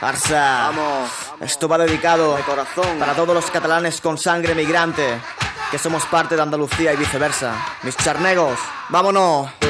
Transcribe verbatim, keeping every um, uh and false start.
Barça. Vamos. Esto va dedicado De corazón. para todos los catalanes con sangre migrante, que somos parte de Andalucía y viceversa. Mis charnegos, vámonos.